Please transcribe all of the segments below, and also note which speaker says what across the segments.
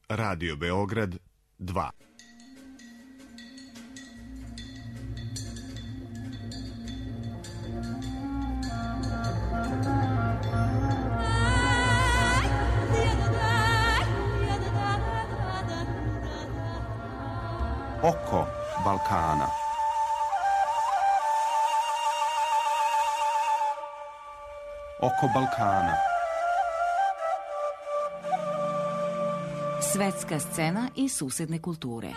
Speaker 1: Radio Beograd 2.
Speaker 2: Oko Balkana. Oko Balkana.
Speaker 3: Svetska scena i susedne kulture.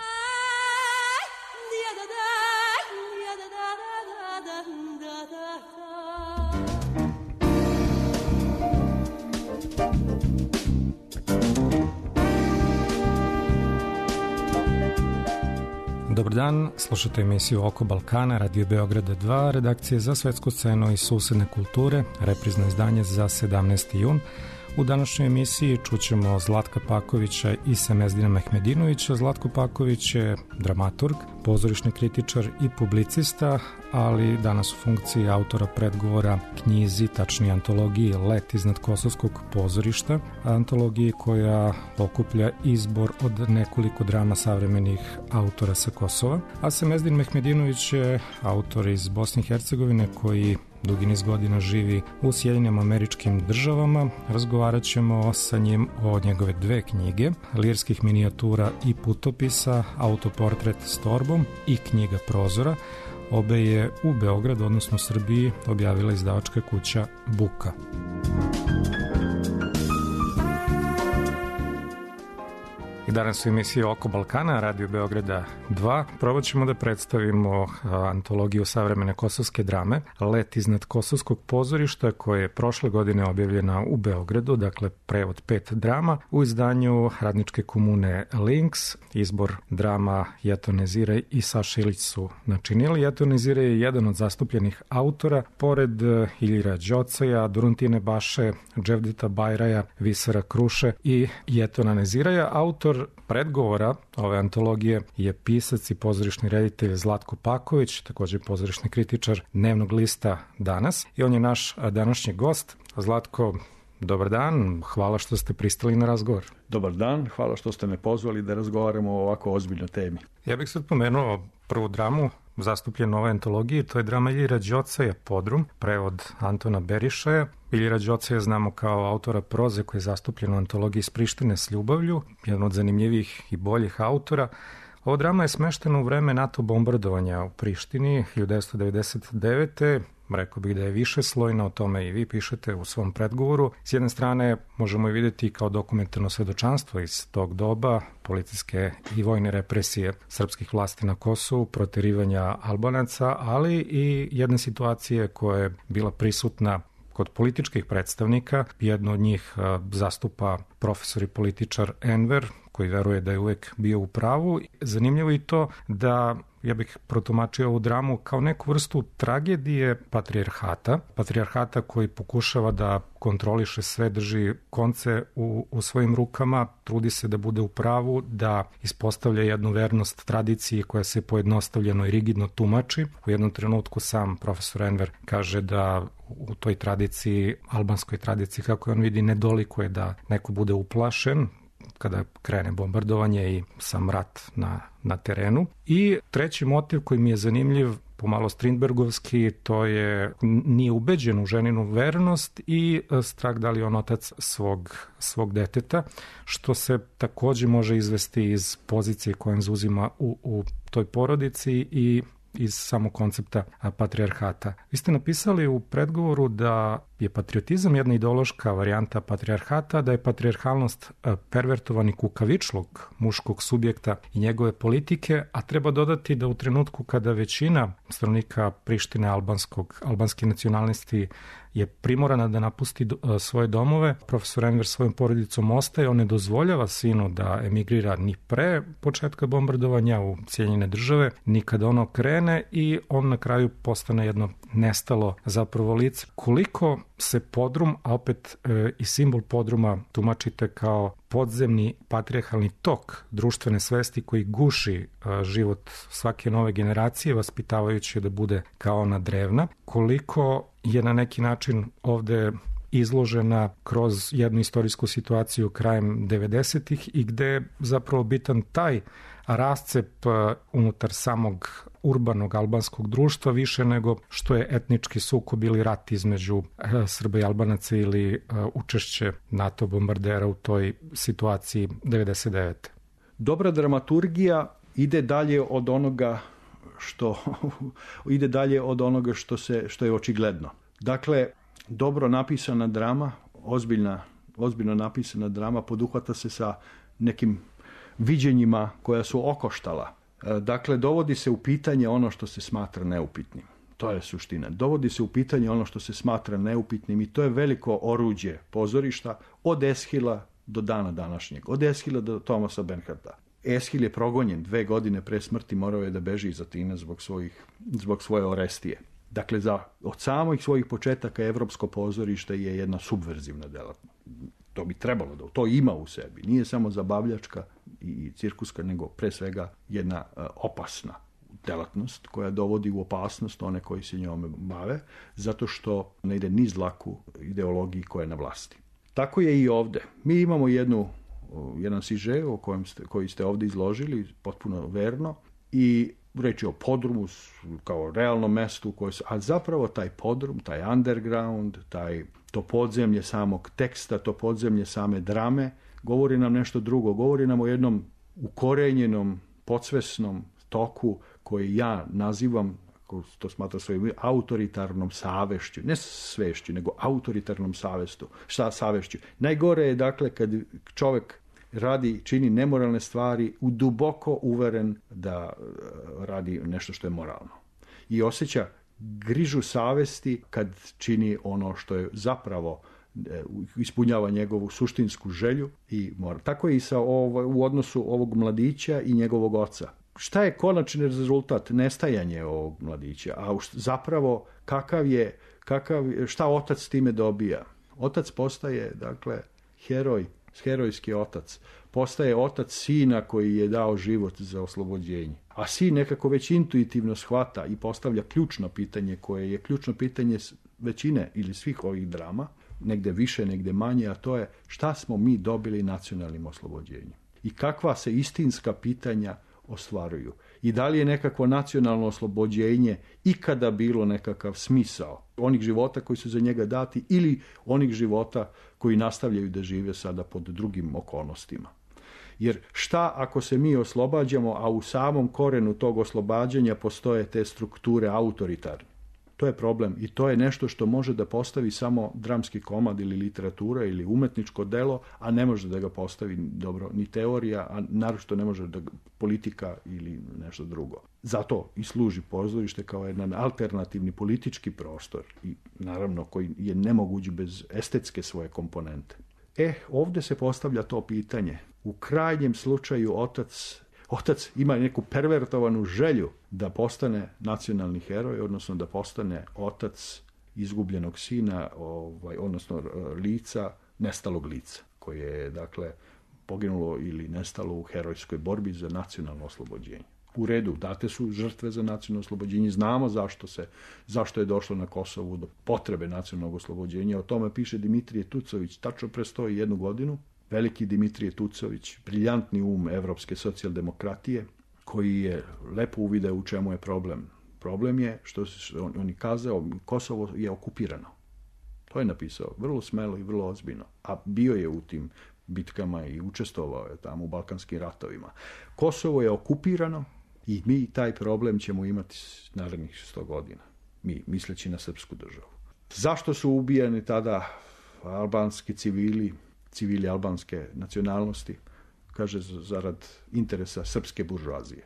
Speaker 4: Dobar dan, slušate emisiju Oko Balkana, Radio Beograda 2, redakcije za svetsku scenu i susedne kulture, reprizno izdanje za 17. jun. U današnjoj emisiji čućemo Zlatka Pakovića i Semezdina Mehmedinovića. Zlatko Paković je dramaturg, pozorišni kritičar i publicista, ali danas u funkciji autora predgovora knjizi, tačnije antologiji Let iznad Kosovskog pozorišta, antologiji koja okuplja izbor od nekoliko drama savremenih autora sa Kosova. A Semezdin Mehmedinović je autor iz Bosne i Hercegovine koji dugi niz godina živi u Sjedinjenim Američkim Državama. Razgovarat ćemo sa njim o njegove dve knjige, lirskih minijatura i putopisa, autoportret s torbom i knjiga Prozora. Obe je u Beogradu, odnosno Srbiji, objavila izdavačka kuća Buka. I danas u emisiji Oko Balkana, Radio Beograda 2, probat ćemo da predstavimo antologiju savremene kosovske drame Let iznad Kosovskog pozorišta, koja je prošle godine objavljena u Beogradu, dakle prevod 5 drama, u izdanju Radničke komune Links. Izbor drama Jeto Nezire i Saša Ilić su načinili. Jeto Nezire je jedan od zastupljenih autora, pored Iljira Đocaja, Duruntine Baše, Dževdeta Bajraja, Visara Kruše i Jetona Neziraja. Autor predgovora ove antologije je pisac i pozorišni reditelj Zlatko Paković, također pozorišni kritičar dnevnog lista Danas, i on je naš današnji gost. Zlatko, dobar dan, hvala što ste pristali na razgovor.
Speaker 5: Dobar dan, hvala što ste me pozvali da razgovaramo o ovako ozbiljnoj temi.
Speaker 4: Ja bih sad pomenuo prvu dramu zastupljenu u ovoj antologiji, to je drama Iljira Đocaja Podrum, prevod Antona Berišaja. Iljira Đocaja znamo kao autora proze koji je zastupljen u antologiji Iz Prištine s ljubavlju, jedan od zanimljivih i boljih autora. Ova drama je smeštena u vreme NATO bombardovanja u Prištini 1999. Rekao bih da je više slojna, o tome i vi pišete u svom predgovoru. S jedne strane možemo je vidjeti kao dokumentarno svedočanstvo iz tog doba, policijske i vojne represije srpskih vlasti na Kosovu, proterivanja Albanaca, ali i jedne situacije koja je bila prisutna kod političkih predstavnika. Jedno od njih zastupa profesor i političar Enver, koji veruje da je uvek bio u pravu. Zanimljivo je to da ja bih protumačio ovu dramu kao neku vrstu tragedije patrijarhata koji pokušava da kontroliše sve, drži konce u svojim rukama, trudi se da bude u pravu, da ispostavlja jednu vernost tradiciji koja se pojednostavljeno i rigidno tumači. U jednom trenutku sam profesor Enver kaže da u toj tradiciji, albanskoj tradiciji, kako je on vidi, nedolikuje da neko bude uplašen kada krene bombardovanje i sam rat na terenu. I treći motiv koji mi je zanimljiv, pomalo Strindbergovski, to je nije ubeđen u ženinu vernost i strah da li on otac svog deteta, što se također može izvesti iz pozicije koje zauzima u toj porodici i iz samog koncepta patrijarhata. Vi ste napisali u predgovoru da je patriotizam jedna ideološka varijanta patrijarhata, da je patrijarhalnost pervertovani kukavičluk muškog subjekta i njegove politike, a treba dodati da u trenutku kada većina stanovnika Prištine albanski nacionalisti je primorana da napusti svoje domove, profesor Enver svojom porodicom ostaje, on ne dozvoljava sinu da emigrira ni pre početka bombardovanja u Sjedinjene Države, ni kada ono krene, i on na kraju postane jedno nestalo zapravo lice. Koliko se podrum, a opet i simbol podruma tumačite kao podzemni patrijarhalni tok društvene svesti koji guši život svake nove generacije, vaspitavajući da bude kao ona drevna, koliko je na neki način ovde izložena kroz jednu istorijsku situaciju krajem 90-ih i gde je zapravo bitan taj rascep unutar samog urbanog albanskog društva više nego što je etnički sukob ili rat između Srba i Albanaca ili učešće NATO bombardera u toj situaciji 99.
Speaker 5: Dobra dramaturgija ide dalje od onoga što je očigledno. Dakle, dobro napisana drama, ozbiljno napisana drama poduhvata se sa nekim viđenjima koja su okoštala. Dakle, dovodi se u pitanje ono što se smatra neupitnim. To je suština. Dovodi se u pitanje ono što se smatra neupitnim i to je veliko oruđe pozorišta od Eshila do dana današnjeg. Od Eshila do Thomasa Bernharda. Eshil je progonjen 2 godine pre smrti, morao je da beži iz Atine zbog svoje Orestije. Dakle, od samih svojih početaka evropsko pozorište je jedna subverzivna delatnost. To bi trebalo da to ima u sebi. Nije samo zabavljačka i cirkuska, nego pre svega jedna opasna delatnost koja dovodi u opasnost one koji se njome bave, zato što ne ide niz laku ideologiji koja je na vlasti. Tako je i ovde. Mi imamo jedan siže koji ste ovde izložili, potpuno verno, i reći o podrumu kao realnom mestu, a zapravo taj podrum, taj underground, to podzemlje samog teksta, to podzemlje same drame, govori nam nešto drugo. Govori nam o jednom ukorenjenom, podsvesnom toku koji ja nazivam, to smatra svojim autoritarnom savešću, ne svešću, nego autoritarnom savešću. Najgore je, dakle, kad čovek čini nemoralne stvari, duboko uveren da radi nešto što je moralno. I osjeća grižu savesti kad čini ono što je zapravo ispunjava njegovu suštinsku želju i mora. Tako je i u odnosu ovog mladića i njegovog oca. Šta je konačni rezultat? Nestajanje ovog mladića. A zapravo šta otac s time dobija? Otac postaje, dakle, herojski otac. Postaje otac sina koji je dao život za oslobođenje. A sin nekako već intuitivno shvata i postavlja ključno pitanje koje je ključno pitanje većine ili svih ovih drama, negde više, negde manje, a to je šta smo mi dobili nacionalnim oslobođenjem. I kakva se istinska pitanja ostvaruju. I da li je nekakvo nacionalno oslobođenje ikada bilo nekakav smisao onih života koji su za njega dati ili onih života koji nastavljaju da žive sada pod drugim okolnostima. Jer šta ako se mi oslobađamo, a u samom korenu tog oslobađanja postoje te strukture autoritarne? To je problem i to je nešto što može da postavi samo dramski komad ili literatura ili umetničko delo, a ne može da ga postavi dobro ni teorija, a naročito ne može da politika ili nešto drugo. Zato i služi pozorište kao jedan alternativni politički prostor i naravno koji je nemoguć bez estetske svoje komponente. Ovde se postavlja to pitanje. U krajnjem slučaju otac ima neku pervertovanu želju da postane nacionalni heroj, odnosno da postane otac izgubljenog sina, odnosno nestalog lica, koje je, dakle, poginulo ili nestalo u herojskoj borbi za nacionalno oslobođenje. U redu, date su žrtve za nacionalno oslobođenje, znamo zašto je došlo na Kosovu do potrebe nacionalnog oslobođenja. O tome piše Dimitrije Tucović tačno pre 101 godinu. Veliki Dimitrije Tucović, briljantni evropske socijaldemokratije, koji je lepo uvideo u čemu je problem. Problem je što on je kazao, Kosovo je okupirano. To je napisao vrlo smelo i vrlo ozbiljno. A bio je u tim bitkama i učestvovao je tamo u Balkanskim ratovima. Kosovo je okupirano i mi taj problem ćemo imati narednih 100 godina. Mi, misleći na srpsku državu. Zašto su ubijani tada albanski civili albanske nacionalnosti? Kaže, zarad interesa srpske buržoazije.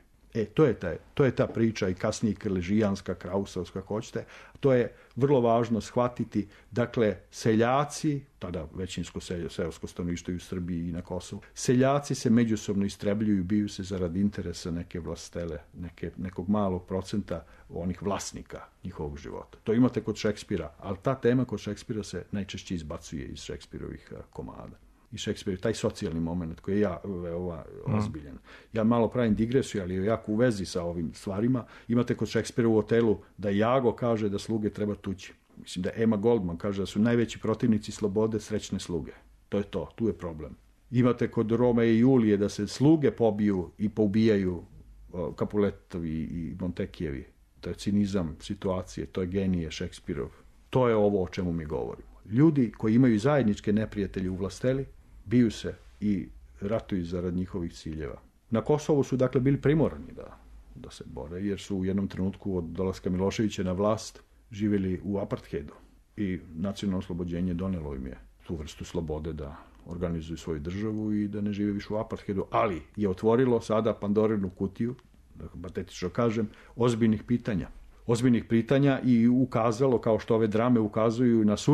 Speaker 5: To je ta priča i kasnije krležijanska, krausovska, ako hoćete. To je vrlo važno shvatiti. Dakle, seljaci, tada većinsko seosko stanovništvo u Srbiji i na Kosovu, seljaci se međusobno istrebljuju, biju se zarad interesa neke vlastele, nekog malog procenta onih vlasnika njihovog života. To imate kod Šekspira, ali ta tema kod Šekspira se najčešće izbacuje iz Šekspirovih komada. I Šekspir, taj socijalni moment koji je veoma ozbiljan. Ja malo pravim digresiju, ali je jako u vezi sa ovim stvarima. Imate kod Šekspira u Otelu da Jago kaže da sluge treba tući. Mislim da Emma Goldman kaže da su najveći protivnici slobode srećne sluge. To je to, tu je problem. Imate kod Rome i Julije da se sluge pobiju i poubijaju Capuletovi i Montekijevi. To je cinizam situacije, to je genije Šekspirov. To je ovo o čemu mi govorimo. Ljudi koji imaju zajedničke neprijatelje u vlasteli, biju se i ratuju zarad njihovih ciljeva. Na Kosovu su dakle bili primorani da se bore, jer su u jednom trenutku od dolaska Miloševića na vlast živjeli u apartheidu i nacionalno oslobođenje donelo im je tu vrstu slobode da organizuju svoju državu i da ne žive više u apartheidu, ali je otvorilo sada Pandorinu kutiju, da patetično kažem, ozbiljnih pitanja i ukazalo, kao što ove drame ukazuju, na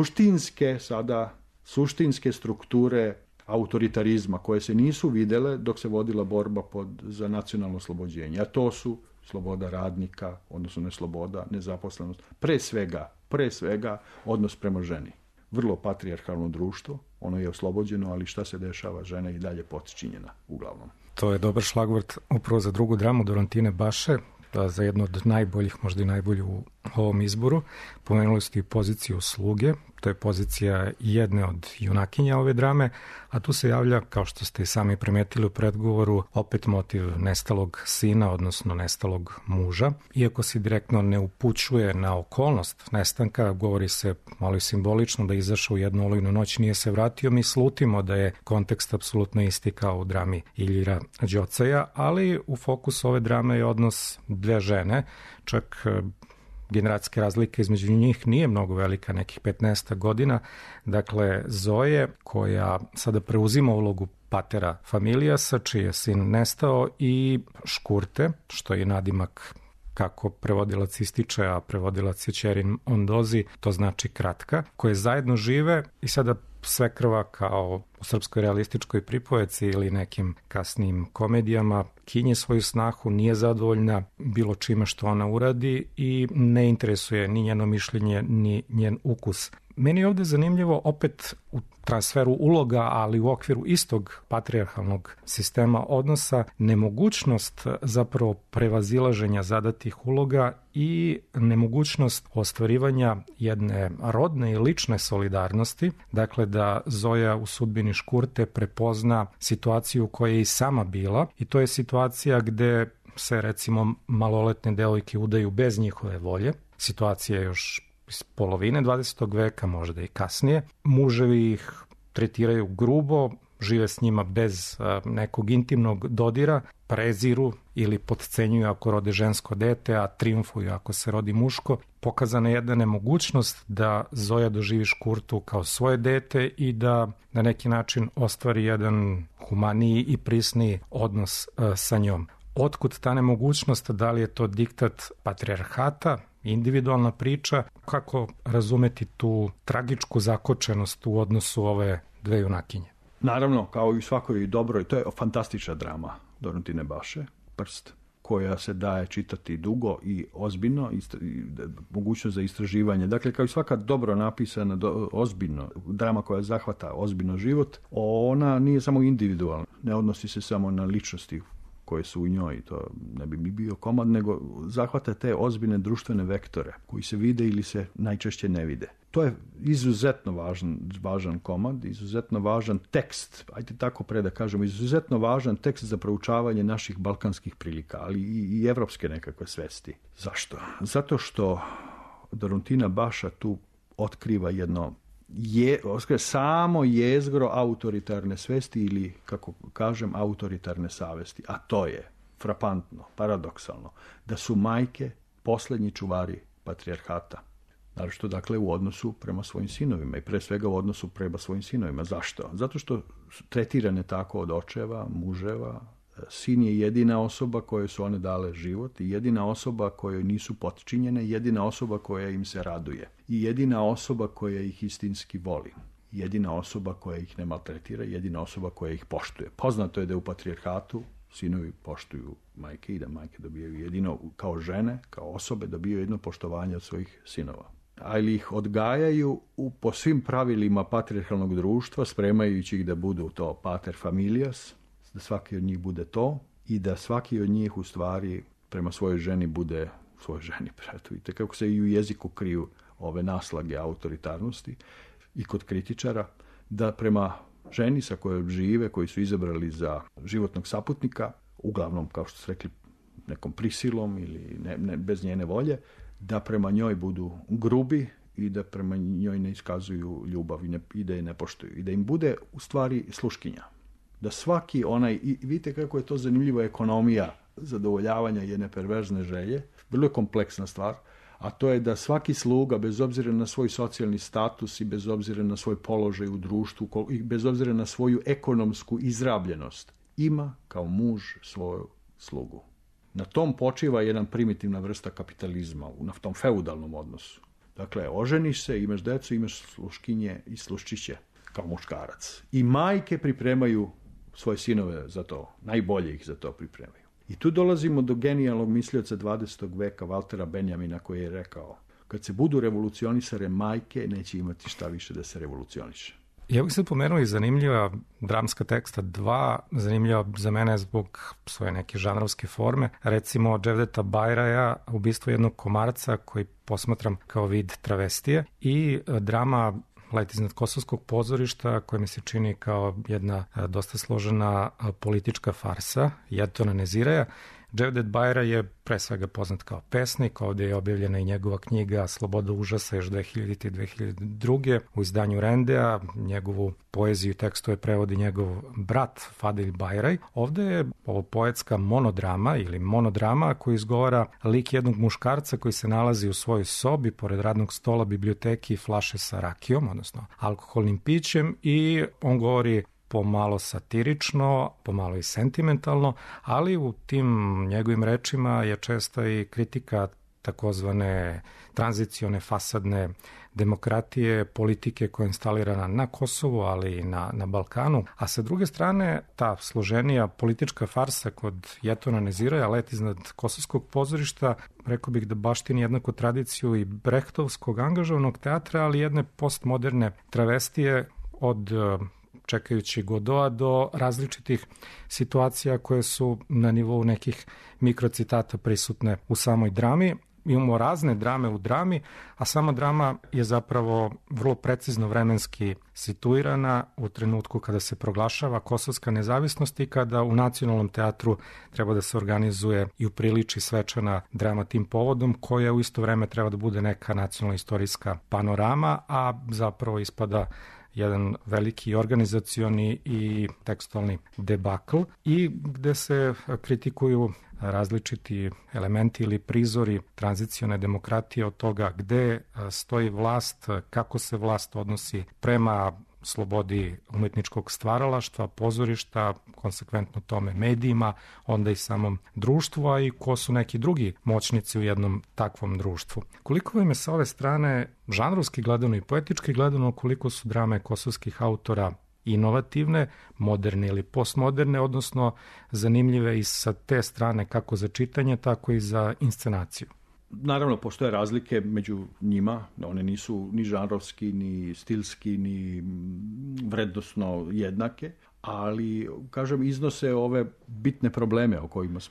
Speaker 5: suštinske strukture autoritarizma koje se nisu videle dok se vodila borba za nacionalno oslobođenje. A to su sloboda radnika, odnosno nesloboda, nezaposlenost, pre svega odnos prema ženi. Vrlo patrijarhalno društvo, ono je oslobođeno, ali šta se dešava? Žena je i dalje potčinjena, uglavnom.
Speaker 4: To je dobar šlagvort upravo za drugu dramu Dorantine Baše, za jednu od najboljih, možda i najbolju u ovom izboru. Pomenuli ste i poziciju sluge, to je pozicija jedne od junakinja ove drame, a tu se javlja, kao što ste i sami primetili u predgovoru, opet motiv nestalog sina, odnosno nestalog muža. Iako se direktno ne upućuje na okolnost nestanka, govori se malo i simbolično da je izašao u jednu olujnu noć, nije se vratio, mi slutimo da je kontekst apsolutno isti kao u drami Iljira Đocaja, ali u fokusu ove drame je odnos dve žene, čak generacijske razlike između njih nije mnogo velika, nekih 15 godina. Dakle, Zoje, koja sada preuzima ulogu patera familijasa, čiji je sin nestao, i Škurte, što je nadimak kako prevodilac ističe, a prevodilac je Ćerin Ondozi, to znači kratka, koje zajedno žive i sada svekrva kao u srpskoj realističkoj pripovedci ili nekim kasnijim komedijama kinje svoju snahu, nije zadovoljna bilo čime što ona uradi i ne interesuje ni njeno mišljenje ni njen ukus. Meni je ovde zanimljivo opet u transferu uloga, ali u okviru istog patrijarhalnog sistema odnosa, nemogućnost zapravo prevazilaženja zadatih uloga i nemogućnost ostvarivanja jedne rodne i lične solidarnosti, dakle da Zoja u sudbini Škurte prepozna situaciju koja je i sama bila, i to je situacija gde se recimo maloletne devojke udaju bez njihove volje, situacija je još iz polovine 20. veka, možda i kasnije. Muževi ih tretiraju grubo, žive s njima bez nekog intimnog dodira, preziru ili potcenjuju ako rode žensko dete, a triumfuju ako se rodi muško. Pokazana je jedna nemogućnost da Zoja doživi Škurtu kao svoje dete i da na neki način ostvari jedan humaniji i prisniji odnos sa njom. Otkud ta nemogućnost, da li je to diktat patrijarhata, individualna priča, kako razumeti tu tragičku zakočenost u odnosu ove dve junakinje?
Speaker 5: Naravno, kao i u svakoj dobroj, to je fantastična drama Dorantine Baše, Prst, koja se daje čitati dugo i ozbiljno, mogućnost za istraživanje. Dakle, kao i svaka dobro napisana, ozbiljno, drama koja zahvata ozbiljno život, ona nije samo individualna, ne odnosi se samo na ličnosti koje su u njoj, to ne bi mi bio komad, nego zahvata te ozbiljne društvene vektore koji se vide ili se najčešće ne vide. To je izuzetno važan komad, izuzetno važan tekst, ajde tako da kažemo, izuzetno važan tekst za proučavanje naših balkanskih prilika, ali i evropske nekakve svesti. Zašto? Zato što Dorantina Baša tu otkriva samo jezgro autoritarne svesti ili, kako kažem, autoritarne savesti. A to je frapantno, paradoksalno, da su majke poslednji čuvari patrijarhata. Naravno, dakle, u odnosu prema svojim sinovima i pre svega u odnosu prema svojim sinovima. Zašto? Zato što su tretirane tako od očeva, muževa. Sin je jedina osoba kojoj su one dale život i jedina osoba kojoj nisu potčinjene, jedina osoba koja im se raduje i jedina osoba koja ih istinski voli, jedina osoba koja ih ne maltretira, jedina osoba koja ih poštuje. Poznato je da u patrijarhatu sinovi poštuju majke i da majke dobijaju jedino, kao žene, kao osobe, dobijaju jedno poštovanje od svojih sinova. Ali ih odgajaju po svim pravilima patrijarhalnog društva, spremajući ih da budu to pater familias, da svaki od njih bude to i da svaki od njih u stvari prema svojoj ženi bude svojoj ženi. Vidite kako se i u jeziku kriju ove naslage autoritarnosti i kod kritičara, da prema ženi sa kojom žive, koji su izabrali za životnog saputnika, uglavnom, kao što su rekli, nekom prisilom ili ne, bez njene volje, da prema njoj budu grubi i da prema njoj ne iskazuju ljubav i da je ne poštuju. I da im bude u stvari sluškinja. Da svaki onaj, i vidite kako je to zanimljiva ekonomija zadovoljavanja jedne perverzne želje, vrlo je kompleksna stvar, a to je da svaki sluga, bez obzira na svoj socijalni status i bez obzira na svoj položaj u društvu i bez obzira na svoju ekonomsku izrabljenost, ima kao muž svoju slugu. Na tom počiva jedan primitivna vrsta kapitalizma, na tom feudalnom odnosu. Dakle, oženiš se, imaš decu, imaš sluškinje i sluščiće kao muškarac. I majke pripremaju svoje sinove za to, najbolje ih za to pripremaju. I tu dolazimo do genijalnog mislioca 20. veka Valtera Benjamina, koji je rekao: kad se budu revolucionisare majke, neće imati šta više da se revolucioniše.
Speaker 4: Ja bih se pomenuo i zanimljiva dramska teksta 2, zanimljiva za mene zbog svoje neke žanrovske forme. Recimo Cevdeta Bajraja, Ubistvo jednog komarca, koji posmatram kao vid travestije, i drama Let iznad Kosovskog pozorišta, koja mi se čini kao jedna dosta složena politička farsa, Jetona Neziraja. Cevdet Bajraj je pre svega poznat kao pesnik, ovdje je objavljena i njegova knjiga Sloboda užasa još 2000. i 2002. u izdanju Rendea, njegovu poeziju i tekstove prevodi njegov brat Fadil Bajraj. Ovdje je ovo poetska monodrama ili monodrama koju izgovara lik jednog muškarca koji se nalazi u svojoj sobi pored radnog stola, biblioteki i flaše sa rakijom, odnosno alkoholnim pićem, i on govori pomalo satirično, pomalo i sentimentalno, ali u tim njegovim rečima je često i kritika takozvane tranzicione fasadne demokratije, politike koja je instalirana na Kosovu, ali i na Balkanu. A sa druge strane, ta složenija politička farsa kod Jetona Neziraja, Let iznad Kosovskog pozorišta, rekao bih da baštini jednako tradiciju i brehtovskog angažovanog teatra, ali jedne postmoderne travestije od čekajući Godoa do različitih situacija koje su na nivou nekih mikrocitata prisutne u samoj drami. Imamo razne drame u drami, a sama drama je zapravo vrlo precizno vremenski situirana u trenutku kada se proglašava kosovska nezavisnost i kada u Nacionalnom teatru treba da se organizuje i upriliči svečana drama tim povodom, koja u isto vreme treba da bude neka nacionalna istorijska panorama, a zapravo ispada jedan veliki organizacioni i tekstualni debakl, i gde se kritikuju različiti elementi ili prizori tranzicione demokratije, od toga gde stoji vlast, kako se vlast odnosi prema slobodi umetničkog stvaralaštva, pozorišta, konsekventno tome medijima, onda i samom društvu, a i ko su neki drugi moćnici u jednom takvom društvu. Koliko im je sa ove strane žanrovski gledano i poetički gledano, koliko su drame kosovskih autora inovativne, moderne ili postmoderne, odnosno zanimljive i sa te strane kako za čitanje, tako i za inscenaciju?
Speaker 5: Naravno, postoje razlike među njima, one nisu ni žanrovski, ni stilski, ni vrednosno jednake, ali, kažem, iznose ove bitne probleme o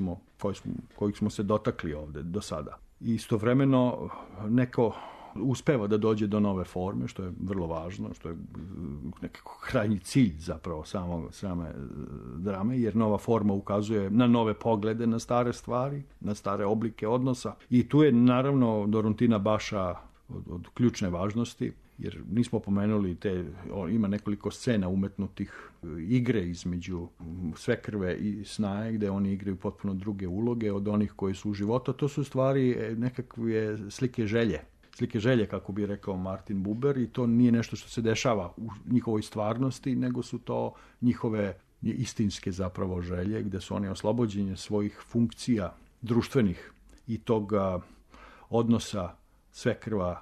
Speaker 5: kojih smo se dotakli ovde do sada. I istovremeno neko uspeva da dođe do nove forme, što je vrlo važno, što je nekako krajnji cilj zapravo same drame, jer nova forma ukazuje na nove poglede na stare stvari, na stare oblike odnosa. I tu je naravno Doruntina Baša od ključne važnosti, jer nismo pomenuli ima nekoliko scena umetnutih igre između Svekrve i Snaje, gde oni igraju potpuno druge uloge od onih koji su u životu. To su stvari nekakve slike želje, kako bi rekao Martin Buber, i to nije nešto što se dešava u njihovoj stvarnosti, nego su to njihove istinske zapravo želje, gde su oni oslobođeni svojih funkcija društvenih i toga odnosa Svekrva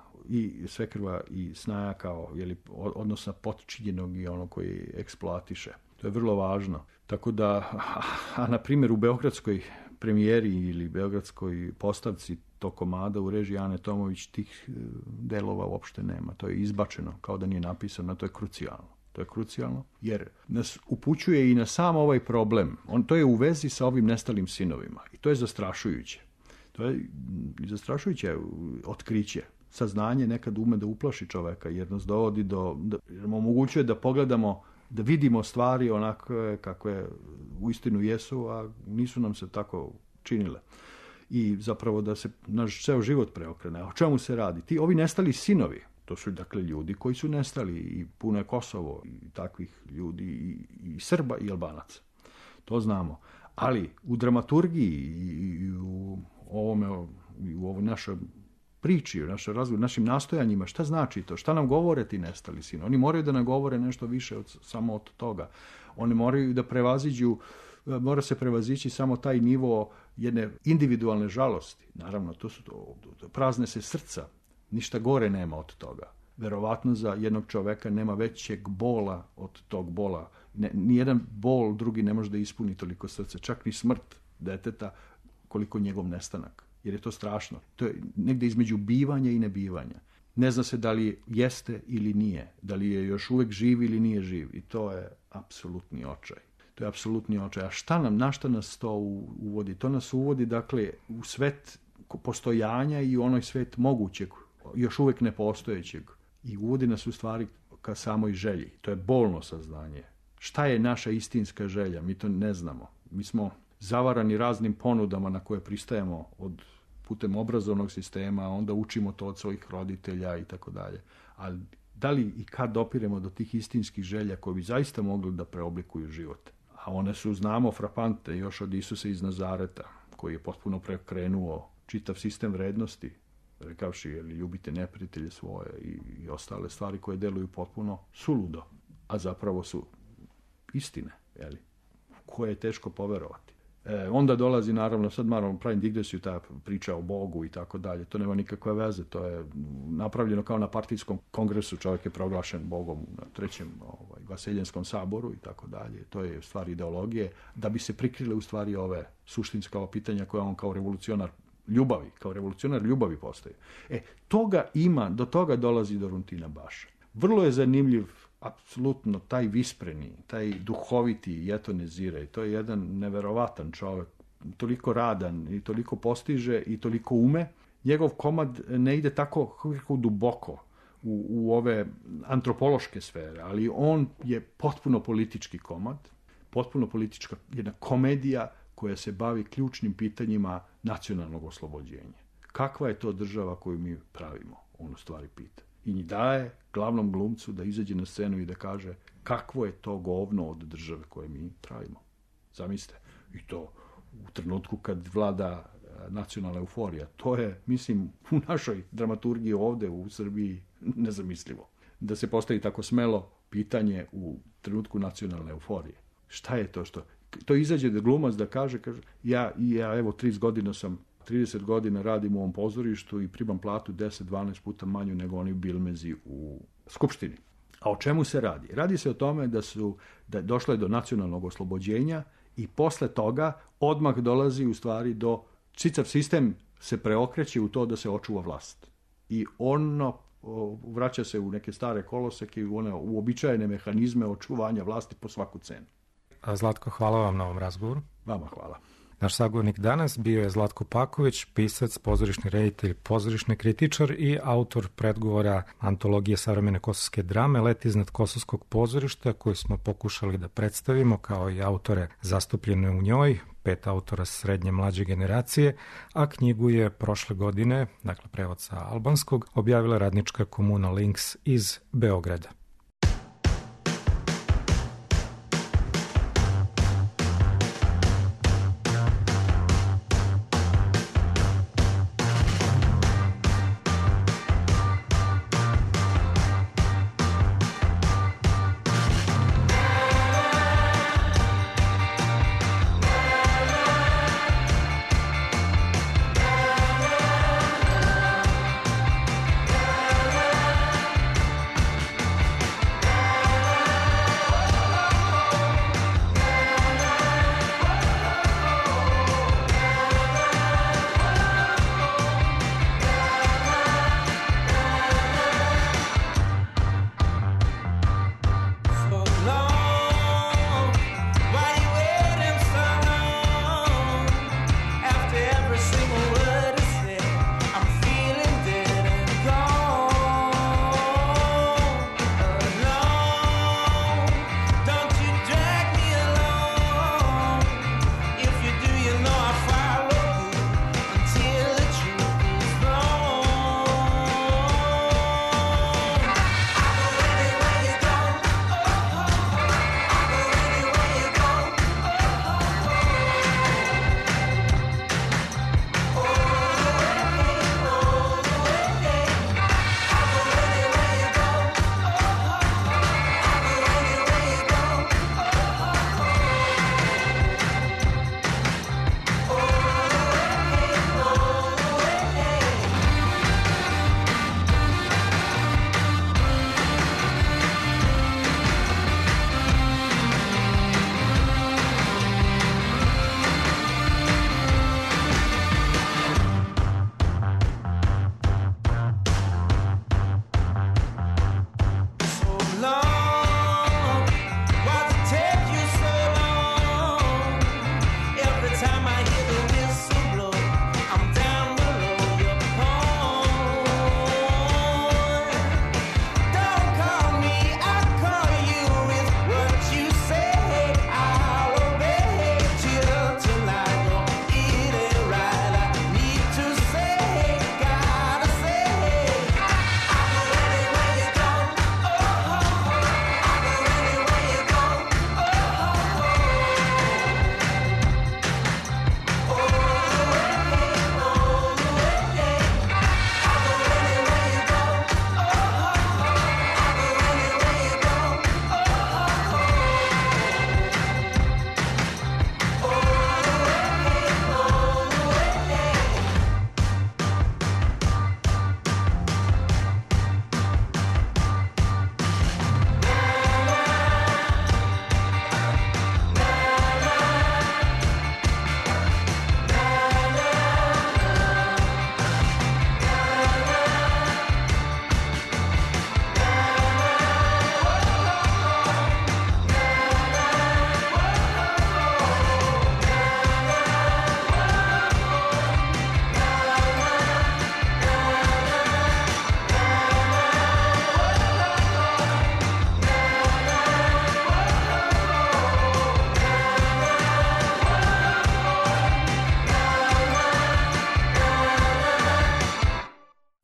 Speaker 5: i Snaja kao odnosa potčinjenog i ono koji eksploatiše. To je vrlo važno. Tako da, na primjer, u beogradskoj premijeri ili beogradskoj postavci tog komada u režiji Ane Tomović tih delova uopšte nema. To je izbačeno, kao da nije napisano, to je krucijalno. To je krucijalno, jer nas upućuje i na sam ovaj problem. To je u vezi sa ovim nestalim sinovima i to je zastrašujuće. To je zastrašujuće otkriće. saznanje nekad ume da uplaši čoveka, jer nas dovodi jer nam omogućuje da pogledamo, da vidimo stvari onako kakve uistinu jesu, a nisu nam se tako činile. I zapravo da se naš ceo život preokrene. A o čemu se radi? Ovi nestali sinovi, to su dakle ljudi koji su nestali, i puno je Kosovo i takvih ljudi, i Srba i Albanaca. To znamo. Ali u dramaturgiji i u ovoj našoj priči, u našoj razvoju, našim nastojanjima, šta znači to? Šta nam govore ti nestali sinovi? Oni moraju da nam govore nešto više samo od toga. Oni moraju da mora se prevazići samo taj nivo jedne individualne žalosti. Naravno, prazne se srca. Ništa gore nema od toga. Verovatno za jednog čoveka nema većeg bola od tog bola. Nijedan bol drugi ne može da ispuni toliko srce. Čak ni smrt deteta koliko njegov nestanak. Jer je to strašno. To je negde između bivanja i nebivanja. Ne zna se da li jeste ili nije. Da li je još uvek živ ili nije živ. I to je apsolutni očaj. To je apsolutni očaj. A na šta nas to uvodi? To nas uvodi, dakle, u svet postojanja i u onoj svet mogućeg, još uvek nepostojećeg. I uvodi nas u stvari ka samoj želji. To je bolno saznanje. Šta je naša istinska želja? Mi to ne znamo. Mi smo zavarani raznim ponudama na koje pristajemo putem obrazovnog sistema, onda učimo to od svojih roditelja i tako dalje. Ali da li i kad dopiremo do tih istinskih želja koje bi zaista mogli da preoblikuju život? A one su, znamo, frapantne još od Isusa iz Nazareta, koji je potpuno prekrenuo čitav sistem vrednosti, rekavši, ljubite neprijatelje svoje i ostale stvari koje deluju potpuno suludo, a zapravo su istine, koje je teško poverovati. Onda dolazi, naravno, sad pravim digresiju, ta priča o Bogu i tako dalje, to nema nikakve veze, to je napravljeno kao na partijskom kongresu, čovjek je proglašen Bogom na trećem Vaseljenskom saboru i tako dalje, to je stvar ideologije, da bi se prikrile u stvari ove suštinska pitanja koje on kao revolucionar ljubavi postoji. Toga ima, do toga dolazi do Runtina Baša. Vrlo je zanimljiv apsolutno taj vispreni, taj duhoviti Jetone Zire. To je jedan neverovatan čovjek, toliko radan i toliko postiže i toliko ume. Njegov komad ne ide tako duboko u ove antropološke sfere, ali on je potpuno politički komad, potpuno politička jedna komedija koja se bavi ključnim pitanjima nacionalnog oslobođenja. Kakva je to država koju mi pravimo? On u stvari pita. I njih daje glavnom glumcu da izađe na scenu i da kaže kakvo je to govno od države koje mi pravimo. Zamislite. I to u trenutku kad vlada nacionalna euforija. To je, mislim, u našoj dramaturgiji ovde u Srbiji nezamislivo. Da se postavi tako smelo pitanje u trenutku nacionalne euforije. Šta je to što... To izađe da glumac da kaže ja evo 30 godina radim u ovom pozorištu i primam platu 10-12 puta manju nego oni bilmezi u Skupštini. A o čemu se radi? Radi se o tome da došlo je do nacionalnog oslobođenja i posle toga odmah dolazi u stvari do... Čitav sistem se preokreće u to da se očuva vlast. I ono vraća se u neke stare koloseke i u one uobičajene mehanizme očuvanja vlasti po svaku cenu.
Speaker 4: Zlatko, hvala vam na ovom razgovoru.
Speaker 5: Vama hvala.
Speaker 4: Naš sagovornik danas bio je Zlatko Paković, pisac, pozorišni reditelj, pozorišni kritičar i autor predgovora antologije savremene kosovske drame Let iznad kosovskog pozorišta, koju smo pokušali da predstavimo kao i autore zastupljene u njoj, 5 autora srednje mlađe generacije, a knjigu je prošle godine, dakle prevod sa albanskog, objavila radnička komuna Links iz Beograda.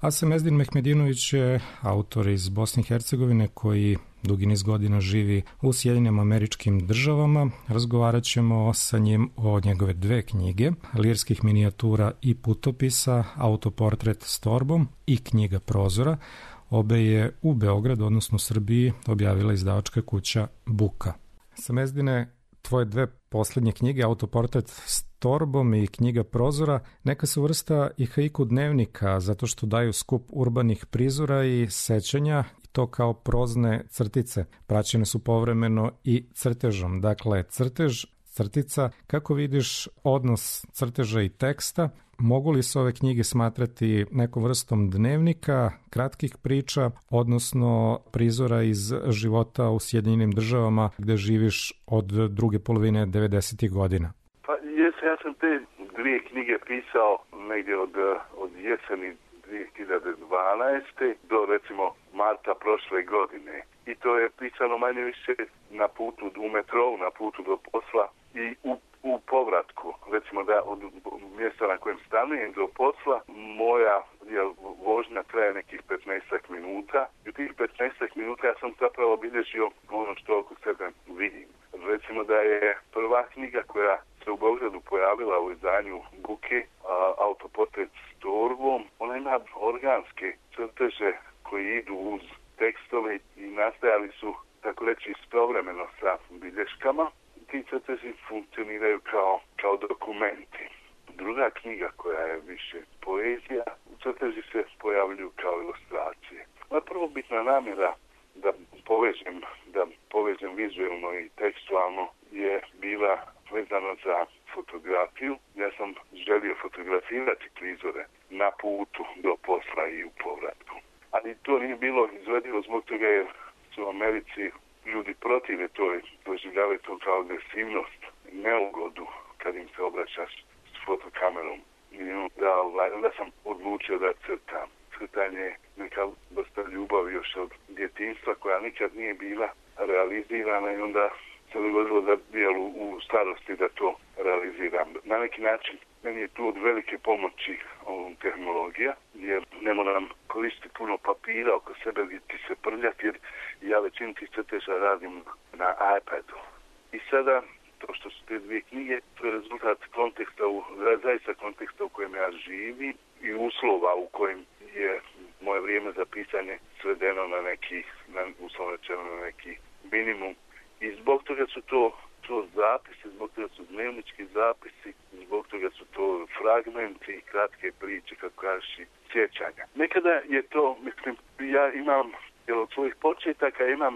Speaker 4: Asem Ezdin Mehmedinović je autor iz Bosne i Hercegovine koji dugi niz godina živi u Sjedinjenim Američkim Državama. Razgovarat ćemo sa njim o njegove 2 knjige, lirskih minijatura i putopisa, autoportret s torbom i knjiga prozora. Obe je u Beogradu, odnosno Srbiji, objavila izdavačka kuća Buka. Samezdine, tvoje 2 posljednje knjige, autoportret s torbom i knjiga prozora, neka se vrsta i haiku dnevnika, zato što daju skup urbanih prizora i sećanja, i to kao prozne crtice. Praćene su povremeno i crtežom. Dakle, crtež, crtica, kako vidiš odnos crteža i teksta? Mogu li se ove knjige smatrati nekom vrstom dnevnika, kratkih priča, odnosno prizora iz života u Sjedinjenim Državama gde živiš od druge polovine 90. godina?
Speaker 6: Pa ja sam te 2 knjige pisao negdje od jeseni 2012. do recimo marta prošle godine. I to je pisano manje više na putu u metrou, na putu do posla i u povratku. Recimo da od mjesta na kojem stanujem do posla, moja vožnja traje nekih 15 minuta. I u tih 15 minuta ja sam zapravo obilježio ono što oko sebe vidim. Recimo da je prva knjiga koja se u Beogradu pojavila u izdanju Buke, autoportret s torbom, ona ima organske crteže koji idu uz tekstove i nastajali su, tako reći, istovremeno sa bilješkama. Ti crteži funkcioniraju kao dokumenti. Druga knjiga koja je više poezija, crteži se pojavljuju kao ilustracije. Moja prvobitna namjera da povežem vizualno i tekstualno je bila vezana za fotografiju. Ja sam želio fotografirati prizore na putu do posla i u povratku. Ali to nije bilo izvedivo zbog toga jer su u Americi ljudi protive to, doživljavaju to kao agresivnost, neugodu kad im se obraćaš s fotokamerom. I onda sam odlučio da crtam. Crtanje je neka vrsta ljubavi još od djetinjstva koja nikad nije bila realizirana i onda se dogodilo da bijelu u starosti da to realiziram. Na neki način meni je tu od velike pomoći tehnologija, jer ne moram koristiti puno papira oko sebe gdje ti se prljati, jer ja većinu tih crteža radim na iPadu. I sada, to što su te 2 knjige, to je rezultat konteksta, zaista konteksta u kojem ja živim i uslova u kojem je moje vrijeme za pisanje svedeno na neki, uslovno rečeno na neki minimum. I zbog toga su to zapisi, zbog toga su dnevnički zapisi, zbog toga su to fragmenti i kratke priče, kako kažeš, sjećanja. Nekada je to, mislim, ja imam, jer od svojih početaka imam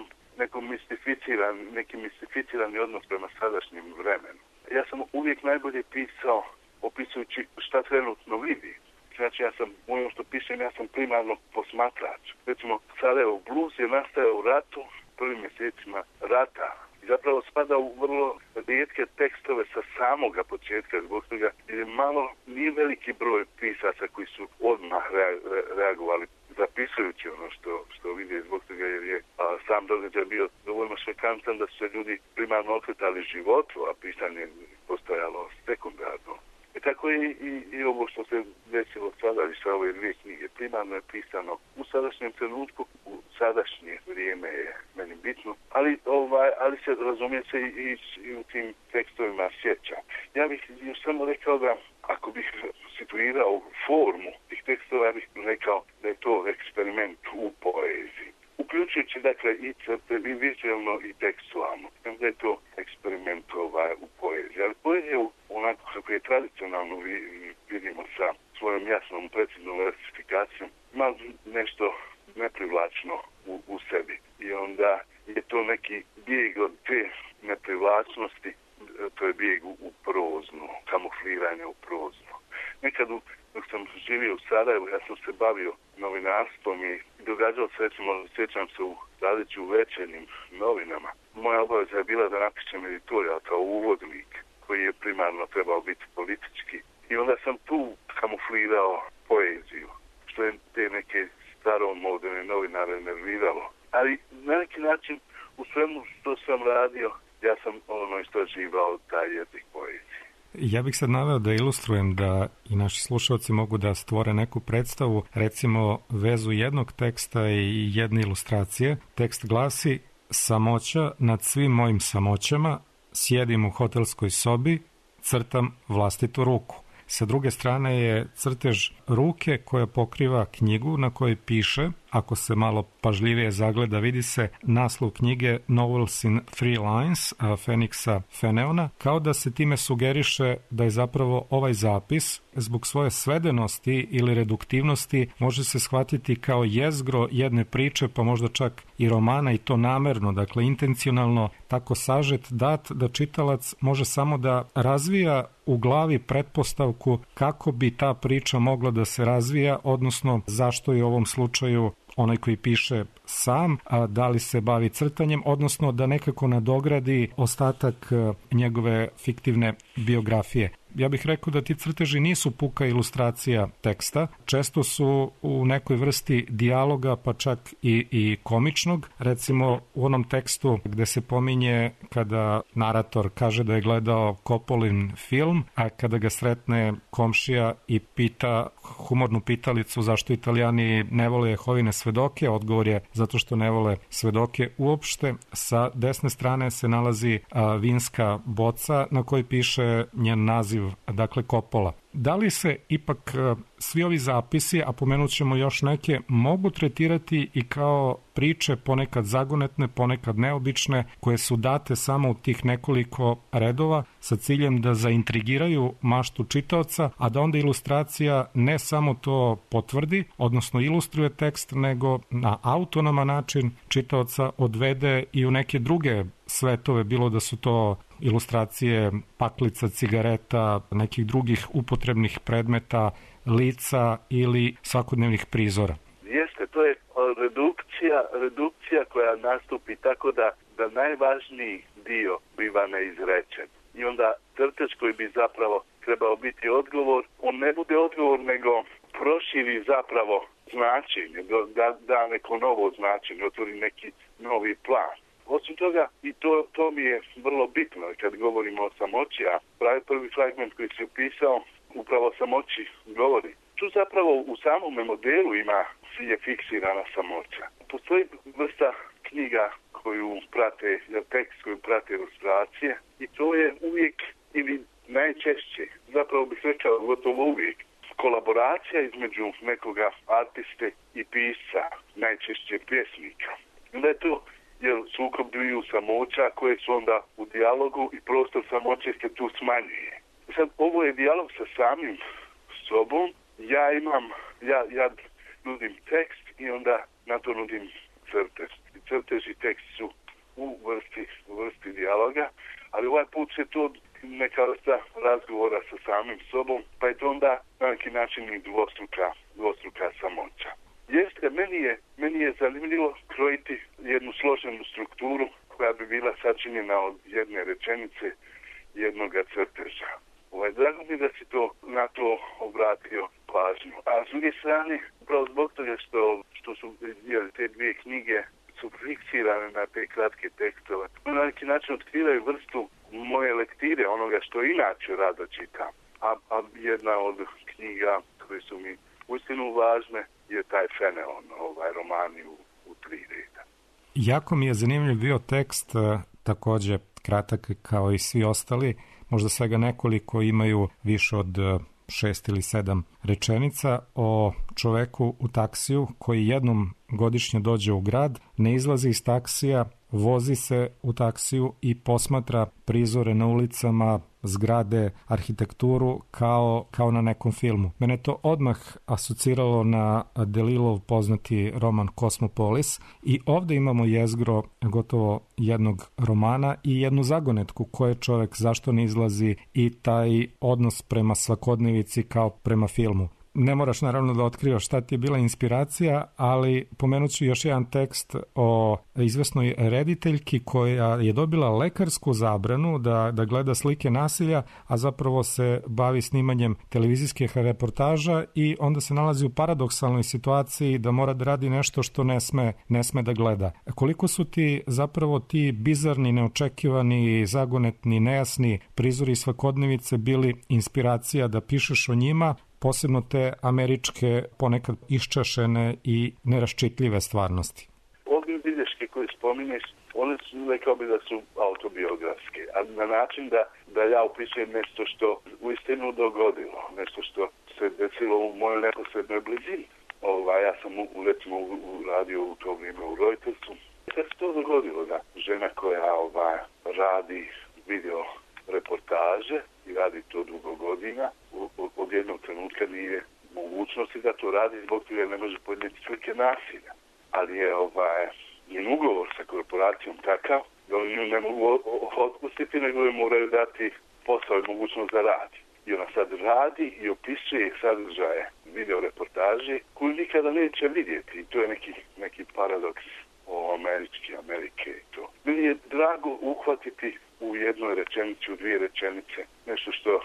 Speaker 6: neki mistificirani odnos prema sadašnjem vremenu. Ja sam uvijek najbolje pisao opisujući šta trenutno vidi. Znači, ono što pišem, ja sam primarno posmatrač. Recimo, Sarajevo blues je nastajao u ratu, prvim mjesecima rata. I zapravo spada u vrlo rijetke tekstove sa samoga početka, zbog toga jer nije veliki broj pisaca koji su odmah reagovali zapisujući ono što vide, zbog toga jer je sam događaj bio dovoljno šokantan da su se ljudi primarno okretali životu, a pisanje postojalo sekundarno. I tako je i ovo što se desilo sada i sa ove 2 knjige. Primarno je pisano u sadašnjem trenutku, u sadašnje vrijeme je meni bitno, ali se razumije se i u tim tekstovima sjeća. Ja bih još samo rekao da ako bih situirao formu tih tekstova, ja bih rekao da je to eksperiment u poeziji. Uključujući dakle i vizualno i tekstualno. Da je to eksperiment u poeziji. Ali poezija onako kako je tradicionalno vidimo sa svojom jasnom, preciznom versifikacijom, ima nešto neprivlačno u sebi. I onda je to neki bijeg od te neprivlačnosti, to je bijeg u proznu, kamufliranje u proznu. Nekad dok sam živio u Sarajevu, ja sam se bavio novinarstvom i događalo se, recimo, sjećam se radeći u Večernjim novinama. Moja obaveza je bila da napišem editorijal kao uvodnik koji je primarno trebao biti politički. I onda sam tu kamuflirao poeziju, što je te neke staromoderne novinare nerviralo. Ali na neki način u svemu što sam radio, ja sam istraživao taj jezik poezije.
Speaker 4: Ja bih sad naveo da ilustrujem da i naši slušalci mogu da stvore neku predstavu, recimo vezu jednog teksta i jedne ilustracije. Tekst glasi: samoća nad svim mojim samoćama, sjedim u hotelskoj sobi, crtam vlastitu ruku. Sa druge strane je crtež ruke koja pokriva knjigu na kojoj piše, ako se malo pažljivije zagleda, vidi se naslov knjige Novels in Three Lines Feniksa Feneona, kao da se time sugeriše da je zapravo ovaj zapis zbog svoje svedenosti ili reduktivnosti može se shvatiti kao jezgro jedne priče, pa možda čak i romana, i to namerno, dakle intencionalno tako sažet, dat da čitalac može samo da razvija u glavi pretpostavku kako bi ta priča mogla da se razvija, odnosno zašto je u ovom slučaju onaj koji piše sam, a da li se bavi crtanjem, odnosno da nekako nadogradi ostatak njegove fiktivne biografije. Ja bih rekao da ti crteži nisu puka ilustracija teksta, često su u nekoj vrsti dijaloga, pa čak i komičnog. Recimo u onom tekstu gde se pominje kada narator kaže da je gledao Coppolin film, a kada ga sretne komšija i pita humornu pitalicu zašto Italijani ne vole Jehovine svedoke, odgovor je zato što ne vole svedoke uopšte. Sa desne strane se nalazi vinska boca na kojoj piše njen naziv, dakle Coppola. Da li se ipak svi ovi zapisi, a pomenut ćemo još neke, mogu tretirati i kao priče ponekad zagonetne, ponekad neobične, koje su date samo u tih nekoliko redova sa ciljem da zaintrigiraju maštu čitaoca, a da onda ilustracija ne samo to potvrdi, odnosno ilustruje tekst, nego na autonoman način čitaoca odvede i u neke druge svetove, bilo da su to ilustracije paklica, cigareta, nekih drugih upotrebnih predmeta, lica ili svakodnevnih prizora.
Speaker 6: Jeste, to je redukcija koja nastupi tako da najvažniji dio biva neizrečen. I onda crtež koji bi zapravo trebao biti odgovor, on ne bude odgovor, nego proširi zapravo značenje, da neko novo značenje, otvori neki novi plan. Osim toga, i to mi je vrlo bitno kad govorimo o samoći, a prvi fragment koji si upisao upravo o samoći govori. Tu zapravo u samome modelu je fiksirana samoća. Postoji vrsta knjiga koju prate, tekst koju prate ilustracije, i to je uvijek ili najčešće, zapravo bih rekao gotovo uvijek, kolaboracija između nekoga artiste i pisca, najčešće pjesnika. Onda je to sukob dviju samoća koje su onda u dijalogu i prostor samoće se tu smanjuje. Sad, ovo je dijalog sa samim sobom. Ja nudim tekst i onda na to nudim crtež. Crtež i tekst su u vrsti dijaloga, ali ovaj put se to neka vrsta razgovora sa samim sobom, pa je to onda na neki način i dvostruka samoća. Jeste, meni je zanimljivo krojiti jednu složenu strukturu koja bi bila sačinjena od jedne rečenice, jednoga crteža. Drago mi da si na to obratio pažnju. A s druge strane, upravo zbog toga što su te dvije knjige su fiksirane na te kratke tekstove, na neki način otkrivaju vrstu moje lektire, onoga što inače rado čitam. A jedna od knjiga koje su mi uistinu važne je taj Feneon, romani u 3 reda.
Speaker 4: Jako mi je zanimljiv bio tekst, takođe kratak kao i svi ostali, možda svega nekoliko imaju više od 6 ili 7 rečenica, o čoveku u taksiju koji jednom godišnje dođe u grad, ne izlazi iz taksija, vozi se u taksiju i posmatra prizore na ulicama, zgrade, arhitekturu kao na nekom filmu. Mene to odmah asociralo na Delilov poznati roman Kosmopolis i ovde imamo jezgro gotovo jednog romana i jednu zagonetku ko je čovek, zašto ne izlazi i taj odnos prema svakodnevici kao prema filmu. ne moraš naravno da otkrivaš šta ti je bila inspiracija, ali pomenut ću još jedan tekst o izvesnoj rediteljki koja je dobila lekarsku zabranu da gleda slike nasilja, a zapravo se bavi snimanjem televizijskih reportaža i onda se nalazi u paradoksalnoj situaciji da mora da radi nešto što ne sme da gleda. Koliko su ti zapravo ti bizarni, neočekivani, zagonetni, nejasni prizori svakodnevice bili inspiracija da pišeš o njima, posebno te američke, ponekad iščašene i neraščitljive stvarnosti?
Speaker 6: Ove bilješke koje spominješ, one su, rekao bi da su autobiografske, a na način da ja upisujem nešto što uistinu dogodilo, nešto što se desilo u mojoj neposrednoj blizini. Ja sam recimo radio u to vrijeme u Reutersu. Kad se to dogodilo, da žena koja radi video reportaže i radi to dugo godina, od jednog trenutka nije mogućnosti da to radi zbog toga ne može podnijeti slike nasilja. Ali je njen ugovor sa korporacijom takav da oni nju ne mogu otpustiti, nego joj moraju dati posao i mogućnost da radi. I ona sad radi i opisuje sadržaje video reportaži koju nikada neće vidjeti. I to je neki paradoks Amerike i to. Meni je drago uhvatiti u jednoj rečenici, u dvije rečenice, nešto što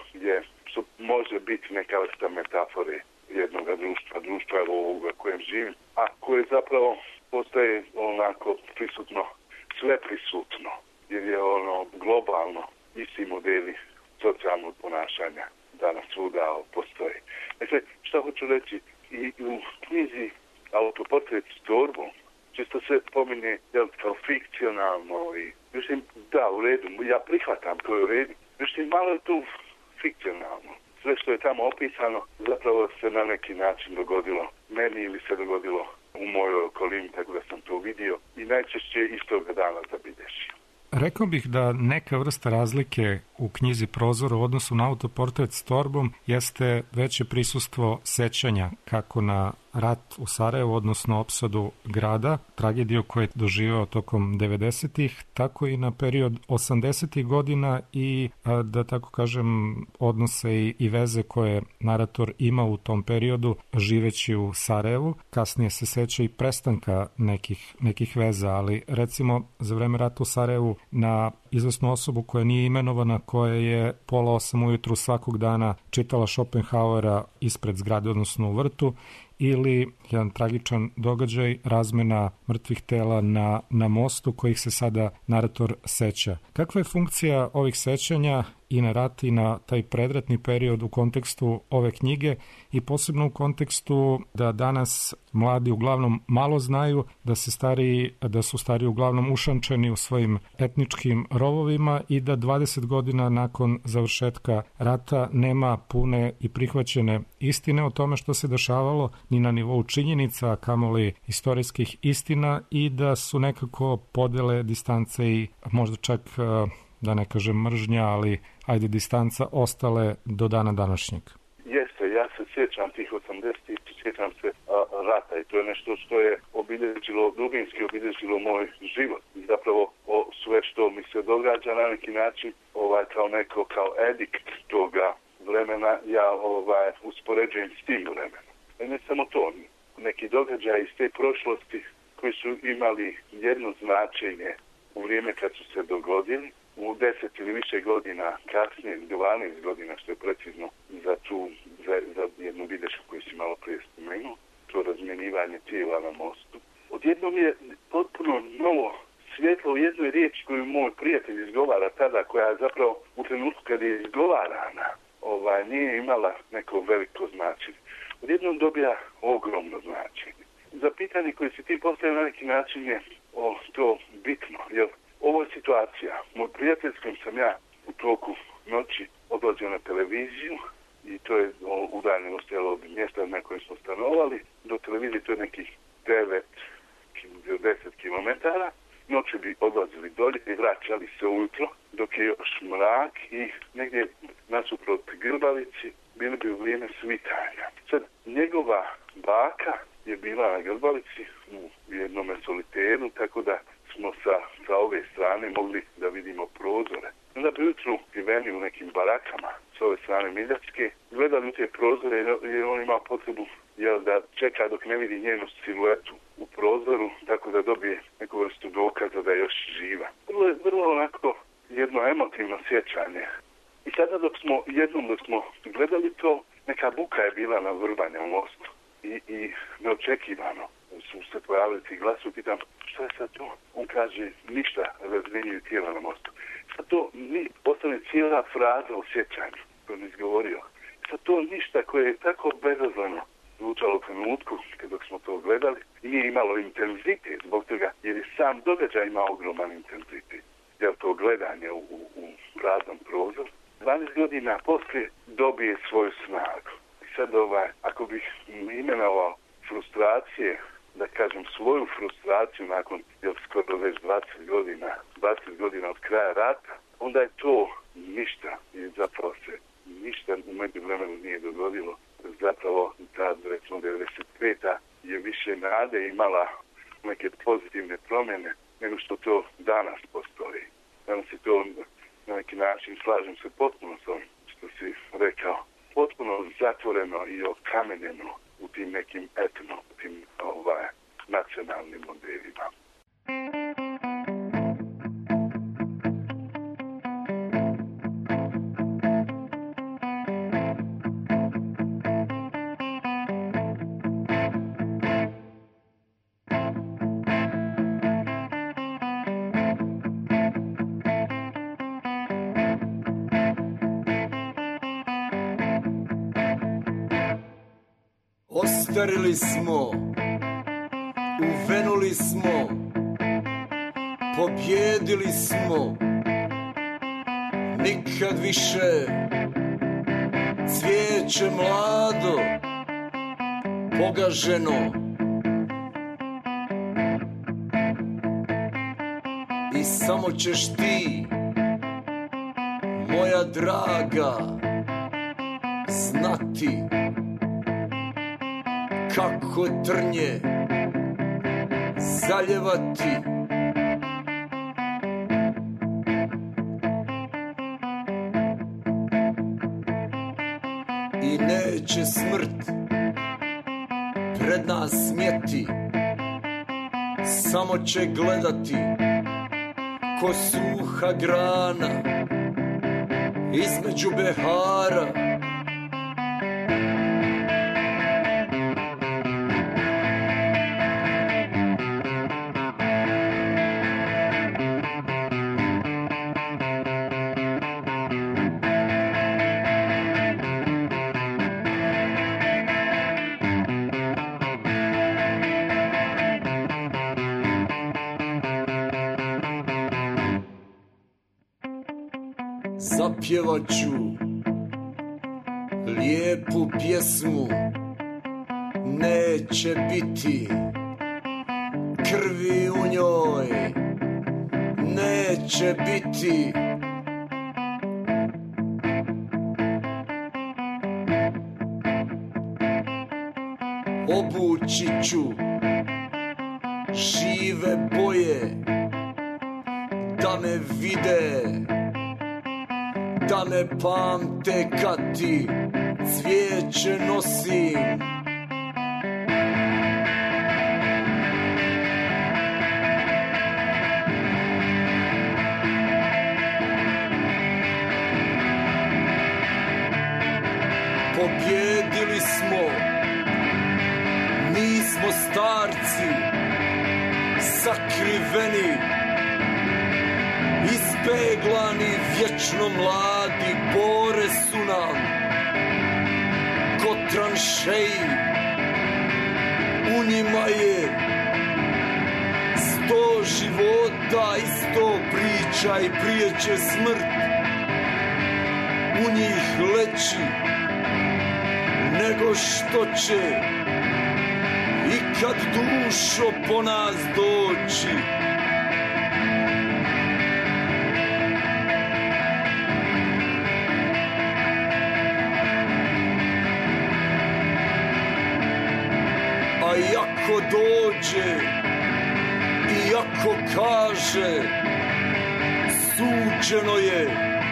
Speaker 6: može biti neka vrsta metafore jednog društva ovoga kojem živim, a koje zapravo postaje onako prisutno, sve prisutno, jer je globalno isti modeli socijalnog ponašanja danas svuda postoje. Dakle, šta hoću reći, i u knjizi Autoportret s torbom čisto se pominje kao fikcionalno i mislim, da, u redu, ja prihvatam to je u redu, mislim, malo je tu fikcionalno. Sve što je tamo opisano zapravo se na neki način dogodilo meni ili se dogodilo u mojoj okolini, tako da sam to vidio i najčešće istoga dana zabilješio.
Speaker 4: Rekao bih da neka vrsta razlike u knjizi Prozor u odnosu na Autoportret s torbom jeste veće prisustvo sećanja kako na rat u Sarajevu, odnosno opsadu grada, tragediju koju je doživeo tokom 90-ih, tako i na period 80-ih godina i, da tako kažem, odnose i veze koje narator ima u tom periodu živeći u Sarajevu. Kasnije se seća i prestanka nekih veza, ali recimo za vreme rata u Sarajevu na izvesnu osobu koja nije imenovana, koja je pola 8 ujutru svakog dana čitala Schopenhauera ispred zgrade, odnosno u vrtu, ili jedan tragičan događaj, razmena mrtvih tela na mostu kojih se sada narator seća. Kakva je funkcija ovih sećanja i na rat i na taj predratni period u kontekstu ove knjige i posebno u kontekstu da danas mladi uglavnom malo znaju, da su stariji uglavnom ušančeni u svojim etničkim rovovima i da 20 godina nakon završetka rata nema pune i prihvaćene istine o tome što se dešavalo ni na nivou činjenica, kamoli istorijskih istina i da su nekako podele, distance i možda čak, da ne kažem mržnja, ali ajde distanca, ostale do dana današnjeg.
Speaker 6: Jeste, ja se sjećam tih 80-ih, sjećam se rata i to je nešto što je dubinski obilježilo moj život. I zapravo sve što mi se događa na neki način kao edikt toga vremena ja uspoređujem s tim vremenom. Ne samo to, neki događaji iz te prošlosti koji su imali jedno značenje u vrijeme kad su se dogodili, u 10 ili više godina kasnije, 12 godina što je precizno za jednu bilješku koju si malo prije spomenuo, to razmjenjivanje tijela na mostu. Odjednom je potpuno novo svjetlo u jednoj riječi koju moj prijatelj izgovara tada, koja je zapravo u trenutku kad je izgovarana, nije imala neko veliko značenje. Odjednom dobija ogromno značenje. Za pitanje koje si ti postavio na neki način je to bitno, jer ovo je situacija. Moj prijatelj s kojim sam ja u toku noći odlazio na televiziju i to je udaljenost od mjesta na kojem smo stanovali. Do televizije to je nekih 10 kilometara. Noći bi odlazili dolje i vraćali se ujutro dok je još mrak i negdje nasuprot Grbalici bili bi u vrijeme svitanja. Sad, njegova baka je bila na Grbalici u jednom soliteru, tako da smo sa ove strane mogli da vidimo prozore. Onda bi ujutru skriveni u nekim barakama s ove strane Miljacke, gledali u te prozore jer on ima potrebu da čeka dok ne vidi njenu siluetu u prozoru, tako da dobije neku vrstu dokaza da je još živa. Vrlo onako jedno emotivno sjećanje. I sada dok smo gledali to, neka buka je bila na Vrbanja u mostu. I neočekivano su se pojavili ti glasovi, pitam šta je sad to? On kaže ništa, razvinjuju tijela na mostu. Sad to postane cijela fraza o sjećanju koju on izgovorio. Sad to ništa koje je tako bezazleno zvučalo u trenutku dok smo to gledali i nije imalo intenzitet zbog toga jer je sam događaj imao ogroman intenzitet. Jer to gledanje u praznom prozoru 12 godina poslije dobije svoju snagu. I sad ako bih imenovao frustracije, da kažem svoju frustraciju nakon skoro već 20 godina od kraja rata, onda je to ništa i zapravo se ništa u međuvremenu nije dogodilo. Zapravo ta recimo 95. je više nade imala neke pozitivne promjene nego što to danas postoji. Danas je to na neki način, slažem se potpuno s ovim što si rekao, potpuno zatvoreno i okamenjeno u tim nekim tim nacionalnim modelima.
Speaker 7: Ostarili smo, uvenuli smo, pobjedili smo, nikad više, cvijeće mlado, pogaženo. I samo ćeš ti, moja draga, znati kako trnje zaljevati. I neće smrt pred nas smjeti, samo će gledati ko suha grana između behara. Zapjevat ću lijepu pjesmu, neće biti krvi u njoj, neće biti obući ću žive boje da me vide, da me pamte kad ti cvijeće nosim. Pobjedili smo, nismo starci, sakriveni, ispeglani, vječno mladi, bore su nam ko tranšeji. U njima je 100 života i 100 priča i prije će smrt u njih leći nego što će ikad dušo po nas doći. A jako dođe i jako kaže suđeno je.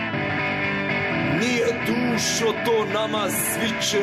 Speaker 7: Nije dušo to nama sviće.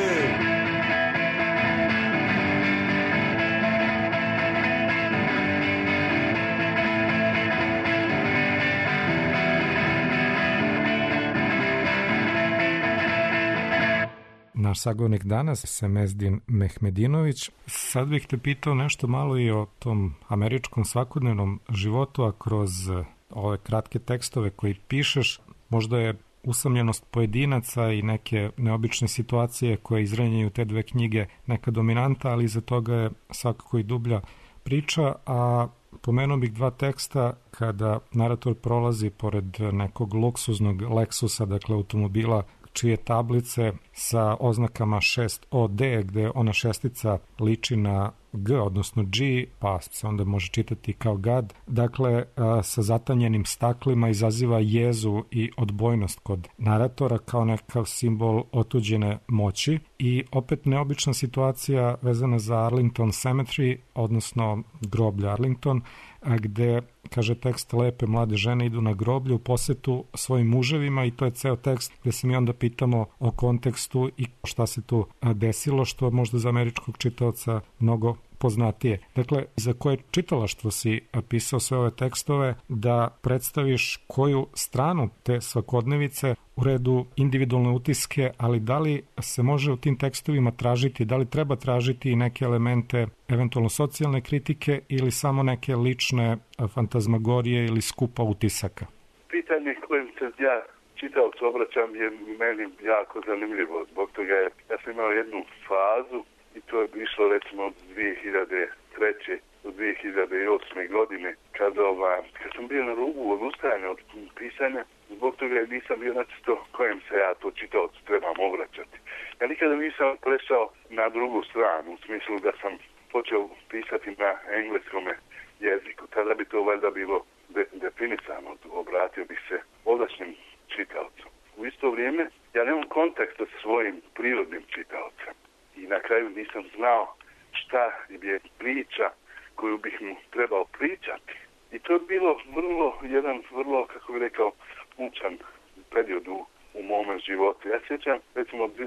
Speaker 4: Naš sagovornik danas, Semezdin Mehmedinović. Sad bih te pitao nešto malo i o tom američkom svakodnevnom životu, a kroz ove kratke tekstove koji pišeš, možda je usamljenost pojedinaca i neke neobične situacije koje izrenjaju te dve knjige neka dominanta, ali iza toga je svakako i dublja priča, a pomenuo bih dva teksta kada narator prolazi pored nekog luksuznog Lexusa, dakle automobila čije tablice sa oznakama 6OD, gde ona šestica liči na G, odnosno G, pa se onda može čitati kao GAD, dakle sa zatanjenim staklima izaziva jezu i odbojnost kod naratora kao nekav simbol otuđene moći i opet neobična situacija vezana za Arlington Cemetery, odnosno groblje Arlington, gde, kaže tekst, lepe mlade žene idu na groblje u posetu svojim muževima i to je ceo tekst gde se mi onda pitamo o kontekstu i šta se tu desilo, što možda za američkog čitaoca mnogo poznatije. Dakle, za koje čitalaštvo si pisao sve ove tekstove da predstaviš koju stranu te svakodnevice u redu individualne utiske, ali da li se može u tim tekstovima tražiti, da li treba tražiti neke elemente eventualno socijalne kritike ili samo neke lične fantazmagorije ili skupa utisaka?
Speaker 6: Pitanje kojim se ja čitaocu obraćam je meni jako zanimljivo. Zbog toga ja sam imao jednu fazu i to je išlo recimo od 2003. do 2008. godine kad sam bio na rubu odustajanja od pisanja, zbog toga nisam bio načisto kojem se ja to čitaocu trebam obraćati. Ja nikada nisam prešao na drugu stranu, u smislu da sam počeo pisati na engleskom jeziku. Tada bi to valjda bilo definisano, obratio bih se ovdašnjem čitaocu. U isto vrijeme ja nemam kontakta sa svojim prirodnim čitaocem. I na kraju nisam znao šta je priča koju bih mu trebao pričati. I to je bilo vrlo, kako bih rekao, mučan period u mome životu. Ja sjećam, recimo, od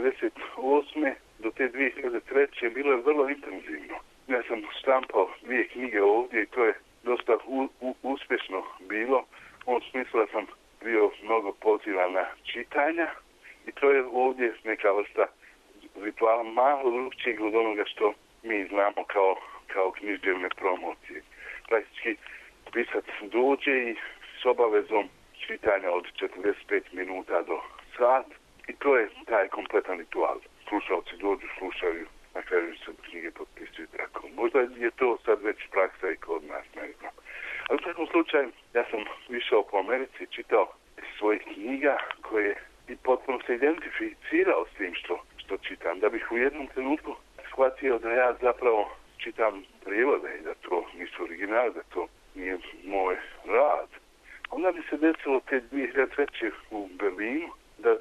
Speaker 6: 1998. do te 2003. bilo je vrlo intenzivno. Ja sam štampao 2 knjige ovdje i to je dosta uspješno bilo. U smislu da sam bio mnogo pozivan na čitanja i to je ovdje neka vrsta rituala malo drugčijeg od onoga što mi znamo kao književne promocije. Praktički pisac dođe i s obavezom čitanja od 45 minuta do sat i to je taj kompletan ritual. Slušalci dođu, slušaju, na kraju se knjige potpisuju tako. Možda je to sad već praksa i kod nas, ne znam. Ali u svakom slučaju, ja sam išao po Americi, čitao svojih knjiga koje i potpuno se identificirao s tim što čitam, da bih u jednom trenutku shvatio da ja zapravo čitam prijevode i da to nisu original, da to nije moj rad. Onda bi se desilo te 2003. u Berlinu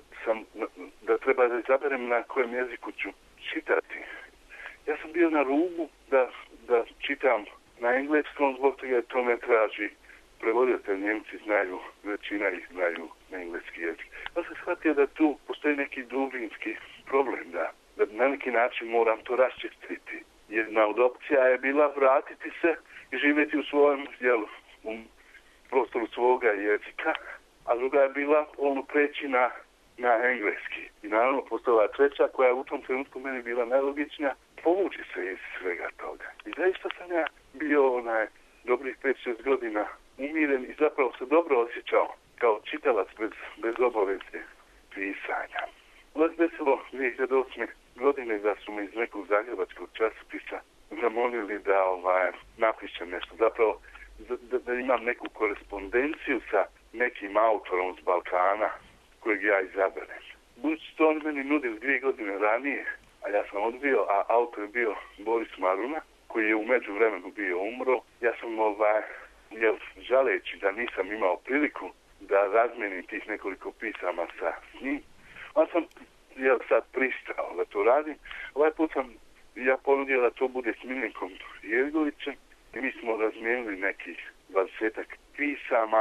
Speaker 6: da treba da izaberem na kojem jeziku ću čitati. Ja sam bio na rubu da čitam na engleskom, zbog toga to ne traži prevoditelj, Njemci znaju, većina ih znaju na engleski jezik. Ja sam shvatio da tu postoji neki dubinski problem, da na neki način moram to raščistiti. Jedna od opcija je bila vratiti se i živjeti u svojem u prostoru svoga jezika, a druga je bila preći na engleski. I naravno postala treća koja je u tom trenutku meni bila najlogičnija, povući se iz svega toga. I zaista sam ja bio dobrih 5-6 godina umiren i zapravo se dobro osjećao kao čitalac bez obaveze pisanja. Onda se desilo 2008. godine da su me iz nekog zagrebačkog časopisa zamolili da napišem nešto. Zapravo da imam neku korespondenciju sa nekim autorom s Balkana kojeg ja izaberem. Budući to oni meni nudili 2 godine ranije, a ja sam odbio, a autor je bio Boris Maruna, koji je u međuvremenu bio umro. Ja sam žaleći da nisam imao priliku da razmenim tih nekoliko pisama sa njim, onda sam sad pristao da to radim. Ovaj put sam ja ponudio da to bude s Miljenkom Jergovićem i mi smo razmijenili nekih 20-ak pisama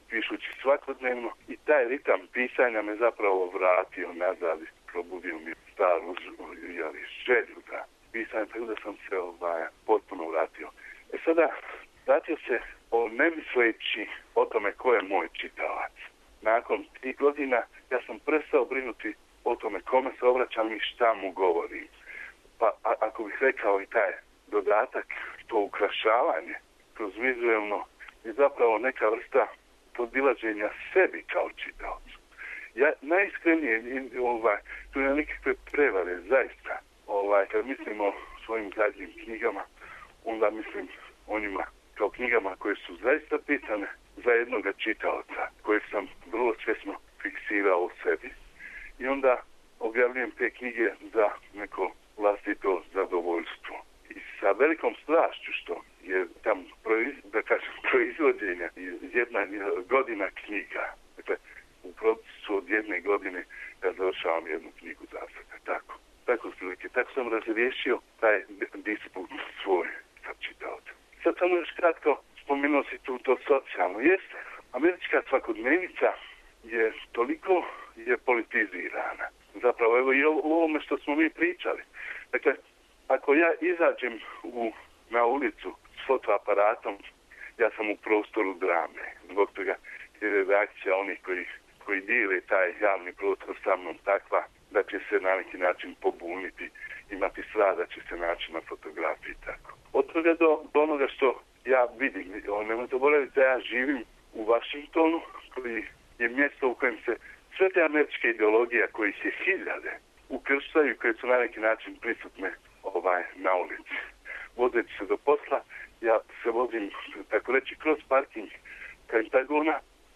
Speaker 6: pišući svakodnevno i taj ritam pisanja me zapravo vratio nazad, probudio mi staru želju za pisanje, tako da sam se potpuno vratio. Sada vratio se ne misleći o tome ko je moj čitalac. Nakon tih godina ja sam prestao brinuti o tome kome se obraćam i šta mu govorim. Pa ako bih rekao i taj dodatak, to ukrašavanje kroz vizuelno je zapravo neka vrsta podilaženja sebi kao čitaocu. Ja najiskrenije, tu nema nikakve prevare, zaista. Kad mislim o svojim zadnjim knjigama, onda mislim o njima kao knjigama koje su zaista pisane za jednog čitaoca, kojeg sam vrlo svjesno fiksirao u sebi. I onda objavljujem te knjige za neko vlastito zadovoljstvo. I sa velikom strašću što je tam proizvođenja jedna godina knjiga. Dakle, u procesu od jedne godine ja završavam jednu knjigu za sebe. Tako sam razriješio taj disput svoj sa čitaocem. Sad samo još kratko spomenuo si tu to socijalno. Jeste, američka svakodnevnica je toliko politizirana. Zapravo, evo i u ovome što smo mi pričali. Dakle, ako ja izađem na ulicu s fotoaparatom, ja sam u prostoru drame. Zbog toga je reakcija onih koji dijele taj javni prostor sa mnom takva da će se na neki način pobuniti, imati strah da će se naći na fotografiji tako. Od toga do onoga što ja vidim, nemojte zaboraviti da ja živim u Washingtonu, koji je mjesto u kojem se sve te američke ideologije, kojih je hiljade, ukrštaju, koje su na neki način prisutne na ulici. Vozeći se do posla, ja se vozim, tako reći, kroz parking Pentagona,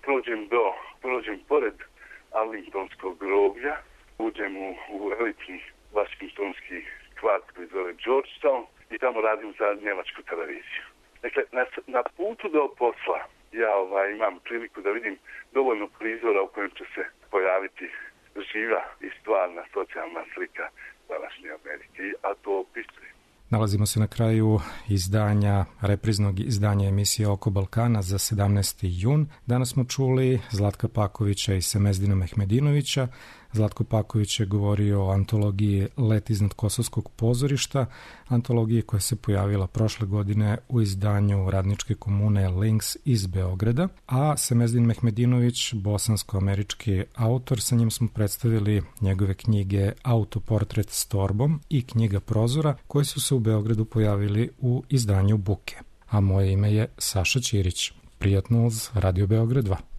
Speaker 6: prođem pored Arlingtonskog groblja, uđem u elitni vašingtonski kvart koji zove Georgetown i tamo radim za njemačku televiziju. Dakle, na putu do posla ja imam priliku da vidim dovoljno prizora u kojem će se pojaviti živa i stvarna socijalna slika današnje Amerike, a to opisuje.
Speaker 4: Nalazimo se na kraju repriznog izdanja emisije Oko Balkana za 17. jun. Danas smo čuli Zlatka Pakovića i Semezdina Mehmedinovića. Zlatko Paković je govorio o antologiji Let iznad Kosovskog pozorišta, antologiji koja se pojavila prošle godine u izdanju radničke komune Links iz Beograda, a Semezdin Mehmedinović, bosansko-američki autor, sa njim smo predstavili njegove knjige Autoportret s torbom i knjiga Prozora, koji su se u Beogradu pojavili u izdanju Buke. A moje ime je Saša Ćirić. Prijatno uz Radio Beograd 2.